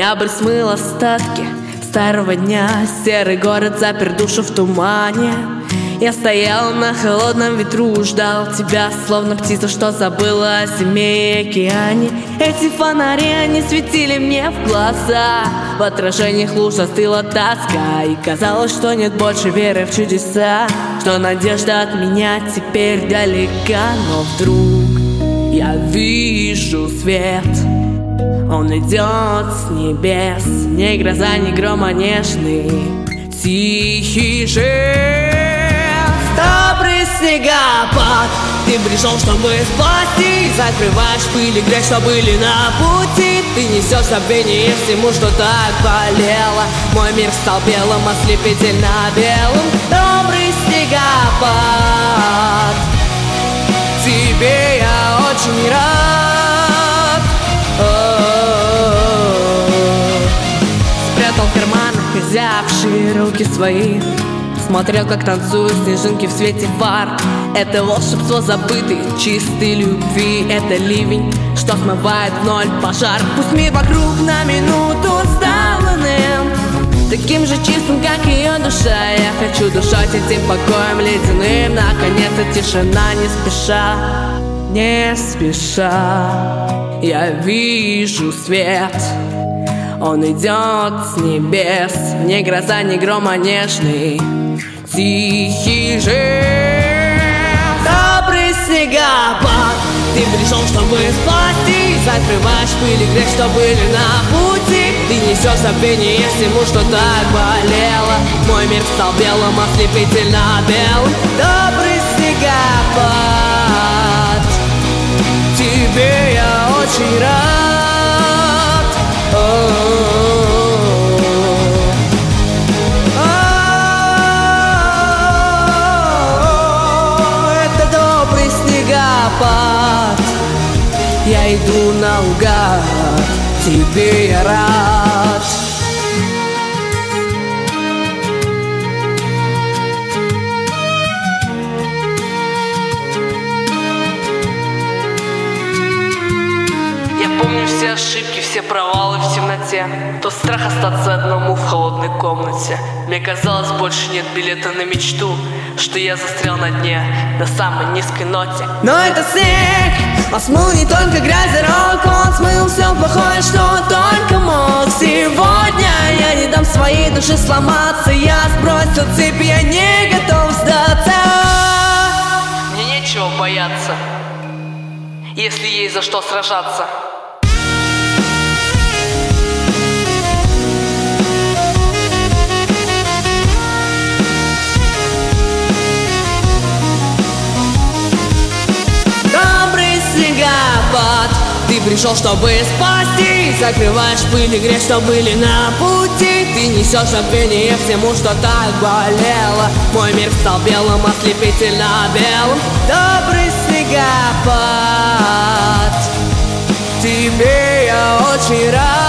Ноябрь смыл остатки старого дня. Серый город запер душу в тумане. Я стоял на холодном ветру, ждал тебя, словно птица, что забыла о зиме и океане. Эти фонари, они светили мне в глаза. В отражениях луж застыла тоска, и казалось, что нет больше веры в чудеса, что надежда от меня теперь далека. Но вдруг я вижу свет, он идет с небес. Не гроза, не гром, а нежный тихий жест. Добрый снегопад, ты пришел, чтобы спасти. Закрываешь пыль и грех, что были на пути. Ты несешь забвение всему, что так болело. Мой мир стал белым, ослепительно белым. Добрый снегопад, тебе я очень рад. Спрятал в карманах озябшие руки свои, смотрел, как танцуют снежинки в свете фар. Это волшебство забытой, чистой любви. Это ливень, что смывает в ноль пожар. Пусть мир вокруг на минуту стал иным, таким же чистым, как ее душа. Я хочу дышать этим покоем ледяным. Наконец-то тишина, не спеша, не спеша. Я вижу свет, он идет с небес. Не гроза, не гром, а нежный тихий жест. Добрый снегопад, ты пришел, чтобы спасти. Закрываешь пыль и грех, что были на пути. Ты несешь забвение всему, что так болело. Мой мир стал белым, ослепительно белым. Добрый снегопад, тебе я очень рад. Я иду наугад, тебе я рад. Я помню все ошибки, все провалы в темноте. Тот страх остаться одному в холодной комнате. Мне казалось, больше нет билета на мечту, что я застрял на дне, на самой низкой ноте. Но это снег, он смыл не только грязь дорог, он смыл все плохое, что только мог. Сегодня я не дам своей душе сломаться. Я сбросил цепи, я не готов сдаться. Мне нечего бояться, если есть за что сражаться. Ты пришел, чтобы спасти. Закрываешь пыль и грех, что были на пути. Ты несешь забвение всему, что так болело. Мой мир стал белым, ослепительно белым. Добрый снегопад, тебе я очень рад.